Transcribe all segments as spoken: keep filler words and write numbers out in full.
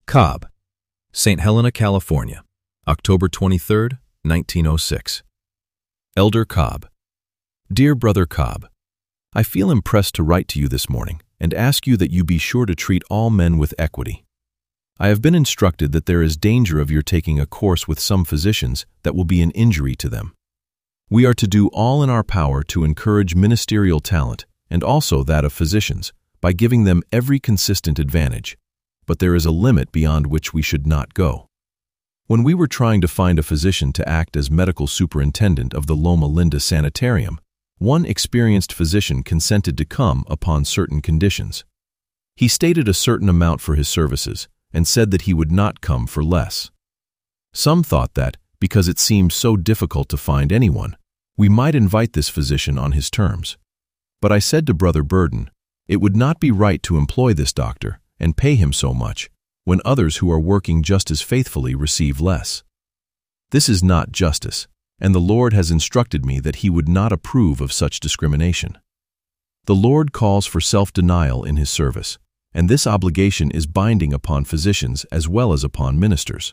Cobb, Saint Helena, California, October twenty-third, nineteen oh six. Elder Cobb. Dear Brother Cobb, I feel impressed to write to you this morning and ask you that you be sure to treat all men with equity. I have been instructed that there is danger of your taking a course with some physicians that will be an injury to them. We are to do all in our power to encourage ministerial talent and also that of physicians by giving them every consistent advantage, but there is a limit beyond which we should not go. When we were trying to find a physician to act as medical superintendent of the Loma Linda Sanitarium, one experienced physician consented to come upon certain conditions. He stated a certain amount for his services and said that he would not come for less. Some thought that, because it seemed so difficult to find anyone, we might invite this physician on his terms. But I said to Brother Burden, it would not be right to employ this doctor and pay him so much when others who are working just as faithfully receive less. This is not justice, and the Lord has instructed me that He would not approve of such discrimination. The Lord calls for self-denial in His service, and this obligation is binding upon physicians as well as upon ministers.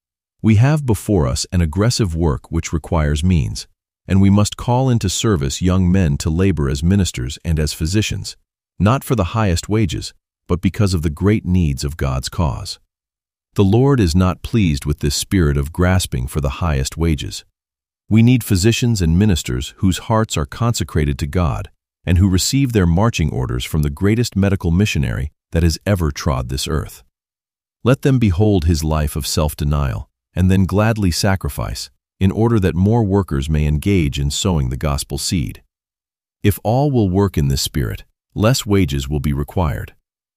We have before us an aggressive work which requires means, and we must call into service young men to labor as ministers and as physicians, not for the highest wages, but because of the great needs of God's cause. The Lord is not pleased with this spirit of grasping for the highest wages. We need physicians and ministers whose hearts are consecrated to God and who receive their marching orders from the greatest medical missionary that has ever trod this earth. Let them behold his life of self-denial and then gladly sacrifice in order that more workers may engage in sowing the gospel seed. If all will work in this spirit, less wages will be required.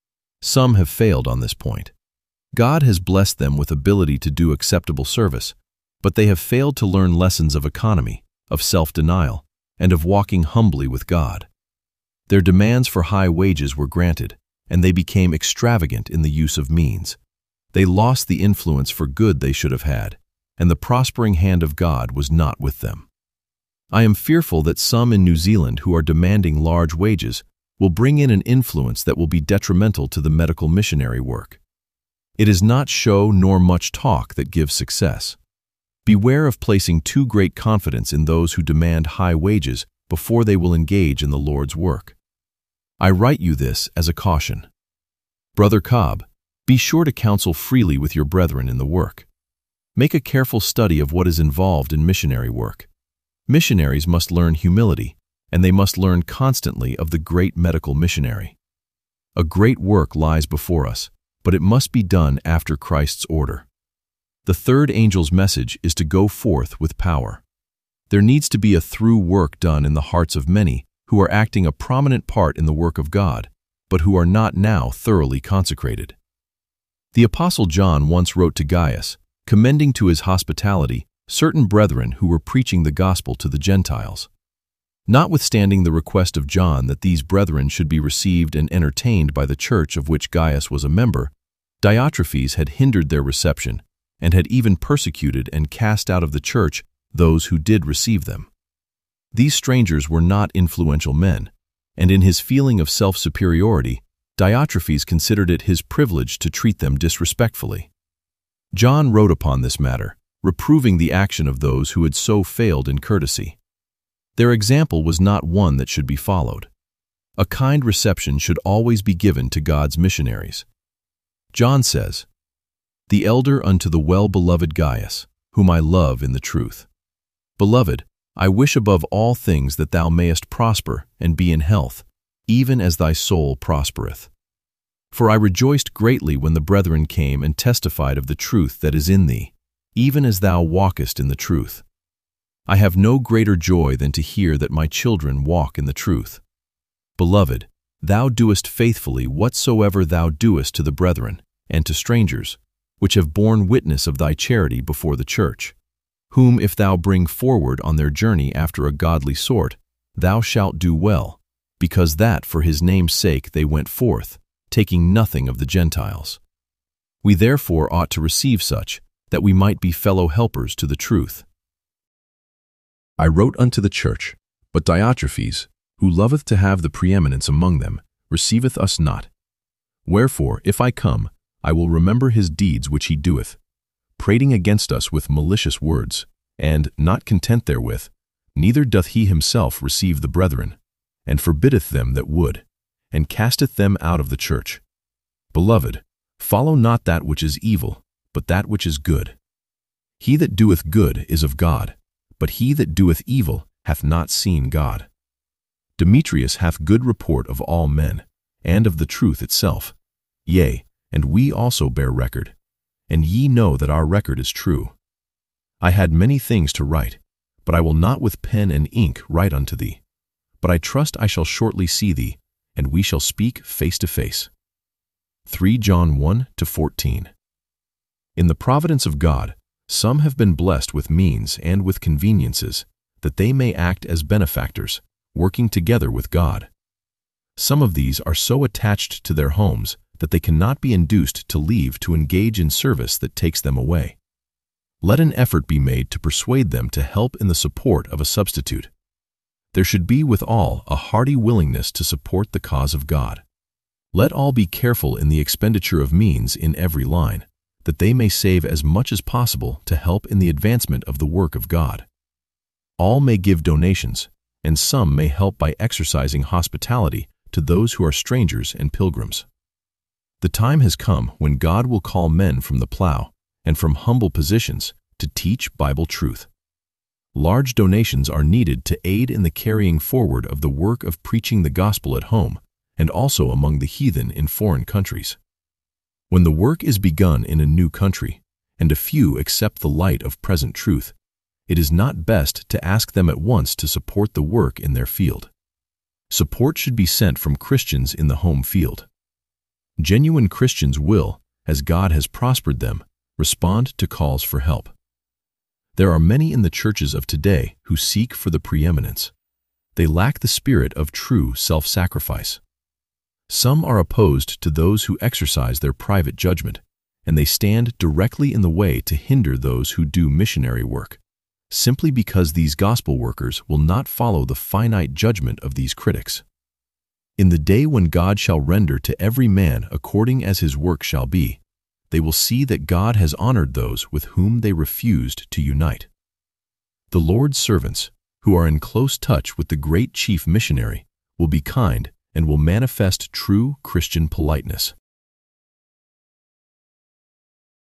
Some have failed on this point. God has blessed them with ability to do acceptable service, but they have failed to learn lessons of economy, of self-denial, and of walking humbly with God. Their demands for high wages were granted, and they became extravagant in the use of means. They lost the influence for good they should have had, and the prospering hand of God was not with them. I am fearful that some in New Zealand who are demanding large wages will bring in an influence that will be detrimental to the medical missionary work. It is not show nor much talk that gives success. Beware of placing too great confidence in those who demand high wages before they will engage in the Lord's work. I write you this as a caution. Brother Cobb, be sure to counsel freely with your brethren in the work. Make a careful study of what is involved in missionary work. Missionaries must learn humility, and they must learn constantly of the great medical missionary. A great work lies before us, but it must be done after Christ's order. The third angel's message is to go forth with power. There needs to be a through work done in the hearts of many who are acting a prominent part in the work of God, but who are not now thoroughly consecrated. The Apostle John once wrote to Gaius, commending to his hospitality certain brethren who were preaching the gospel to the Gentiles. Notwithstanding the request of John that these brethren should be received and entertained by the church of which Gaius was a member, Diotrephes had hindered their reception and had even persecuted and cast out of the church those who did receive them. These strangers were not influential men, and in his feeling of self-superiority, Diotrephes considered it his privilege to treat them disrespectfully. John wrote upon this matter, reproving the action of those who had so failed in courtesy. Their example was not one that should be followed. A kind reception should always be given to God's missionaries. John says, "The elder unto the well-beloved Gaius, whom I love in the truth. Beloved, I wish above all things that thou mayest prosper and be in health, even as thy soul prospereth. For I rejoiced greatly when the brethren came and testified of the truth that is in thee, even as thou walkest in the truth. I have no greater joy than to hear that my children walk in the truth. Beloved, thou doest faithfully whatsoever thou doest to the brethren and to strangers, which have borne witness of thy charity before the church, whom if thou bring forward on their journey after a godly sort, thou shalt do well, because that for his name's sake they went forth, taking nothing of the Gentiles. We therefore ought to receive such, that we might be fellow helpers to the truth. I wrote unto the church, but Diotrephes, who loveth to have the preeminence among them, receiveth us not. Wherefore, if I come, I will remember his deeds which he doeth, prating against us with malicious words, and, not content therewith, neither doth he himself receive the brethren, and forbiddeth them that would, and casteth them out of the church. Beloved, follow not that which is evil, but that which is good. He that doeth good is of God, but he that doeth evil hath not seen God. Demetrius hath good report of all men, and of the truth itself. Yea, and we also bear record, and ye know that our record is true. I had many things to write, but I will not with pen and ink write unto thee. But I trust I shall shortly see thee, and we shall speak face to face. Three John one to fourteen. In the providence of God, some have been blessed with means and with conveniences, that they may act as benefactors, working together with God. Some of these are so attached to their homes that they cannot be induced to leave to engage in service that takes them away. Let an effort be made to persuade them to help in the support of a substitute. There should be withal a hearty willingness to support the cause of God. Let all be careful in the expenditure of means in every line, that they may save as much as possible to help in the advancement of the work of God. All may give donations, and some may help by exercising hospitality to those who are strangers and pilgrims. The time has come when God will call men from the plow and from humble positions to teach Bible truth. Large donations are needed to aid in the carrying forward of the work of preaching the gospel at home and also among the heathen in foreign countries. When the work is begun in a new country, and a few accept the light of present truth, it is not best to ask them at once to support the work in their field. Support should be sent from Christians in the home field. Genuine Christians will, as God has prospered them, respond to calls for help. There are many in the churches of today who seek for the preeminence. They lack the spirit of true self-sacrifice. Some are opposed to those who exercise their private judgment, and they stand directly in the way to hinder those who do missionary work, simply because these gospel workers will not follow the finite judgment of these critics. In the day when God shall render to every man according as his work shall be, they will see that God has honored those with whom they refused to unite. The Lord's servants, who are in close touch with the great chief missionary, will be kind and will manifest true Christian politeness.